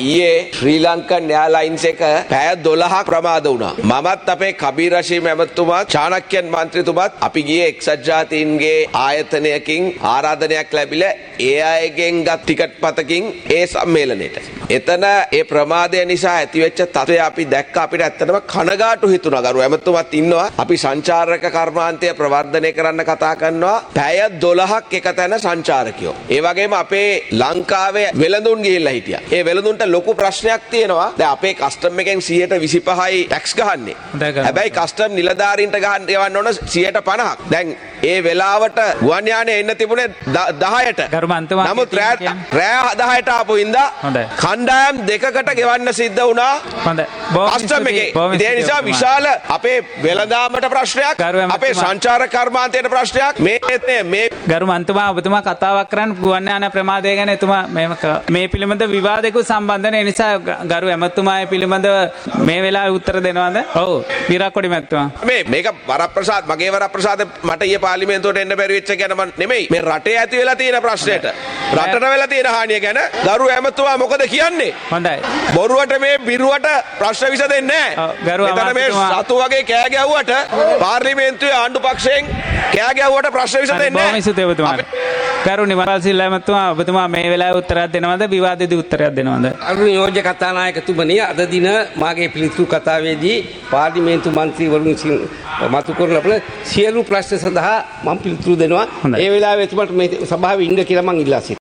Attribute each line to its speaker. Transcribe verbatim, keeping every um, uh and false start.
Speaker 1: ඊයේ ශ්‍රී Lankan airlines එක පැය දොළහක් ප්‍රමාද වුණා. මමත් අපේ කබීර් රෂීද් ඇමතුමාත් චාණක්‍යන් මන්ත්‍රීතුමාත් අපි ගියේ එක්සත් ජාතීන්ගේ ආයතනයකින් ආරාධනයක් ලැබිලා ඒ අයගෙන් ගත් ටිකට් පතකින් ඒ සම්මේලනයේට. එතන ඒ ප්‍රමාදය නිසා ඇතිවෙච්ච තත්ත්වය අපි දැක්ක. අපිට ඇත්තටම කනගාටු හිතුණා. ගරු ඇමතුමාත් ඉන්නවා. අපි සංචාරක කර්මාන්තය ප්‍රවර්ධනය කරන්න කතා කරනවා. පැය දොළහක් එක තැන සංචාරකයෝ. ඒ වගේම අපේ ලංකාවේ වෙළඳුන් ගිහිල්ලා හිටියා. ඒ වෙළඳුන්ට ලොකු ප්‍රශ්නයක් තියෙනවා. දැන් අපේ කස්ටම් එකෙන් සියයට විසිපහයි ටැක්ස් ගහන්නේ. හැබැයි කස්ටම් නිලධාරීන්ට ගහන්න යවන්න ඕන සියයට පනහක්. දැන් ඒ වෙලාවට ගුවන් යානේ එන්න තිබුණේ දහයට. නමුත් රෑ දහයට ආපු හින්දා කණ්ඩායම් දෙකකට ගෙවන්න සිද්ධ වුණා. කස්ටම් එකේ. ඒ නිසා විශාල අපේ වෙළඳාමට ප්‍රශ්නයක්, අපේ සංචාරක කර්මාන්තයට ප්‍රශ්නයක්. මේ මේ
Speaker 2: ගරු මන්තුමා ඔබතුමා කතාවක් කරන්න ගුවන් යාන ප්‍රමාදය ගැන එතුමා මේ පිළිබඳ විවාදයක සම්බන්ධ වෙන නිසා ගරු ඇමතුමා මේ පිළිබඳව මේ වෙලාවේ උත්තර දෙනවද? ඔව් විරාකොඩි මැතිතුමා. මේ
Speaker 1: මේක වරප්‍රසාද් මගේ වරප්‍රසාද් මට ඊයේ පාර්ලිමේන්තුවට එන්න බැරි වෙච්ච ගැන මම නෙමෙයි. මේ රටේ ඇති වෙලා තියෙන ප්‍රශ්නෙට රටට වෙලා තියෙන හානිය ගැන ගරු ඇමතුමා මොකද කියන්නේ?
Speaker 2: හොඳයි.
Speaker 1: බොරුවට මේ බිරුවට ප්‍රශ්න විසඳෙන්නේ නැහැ.
Speaker 2: ගරු
Speaker 1: ඇමතුමා මේ සතු වගේ කෑ ගැහුවට පාර්ලිමේන්තුවේ ආණ්ඩු පක්ෂයෙන් කෑ ගැහුවට ප්‍රශ්න විසඳෙන්නේ නැහැ.
Speaker 2: ගරු නිමල් සිල්වා ඇමතුමා ඔබතුමා මේ වෙලාවේ උත්තරයක් දෙනවද? විවාදෙදී උත්තරයක් දෙනවද?
Speaker 3: අරු නියෝජ්‍ය කතානායකතුමනි, අද දින මාගේ පිළිතුරු කතාවේදී පාර්ලිමේන්තු මන්ත්‍රීවරුන් මතු කරන ලබන සියලු ප්‍රශ්න සඳහා මම පිළිතුරු දෙනවා. ඒ වෙලාවේ එතුමාට මේ සභාවේ ඉන්න කියලා මම ඉල්ලා සිටිනවා.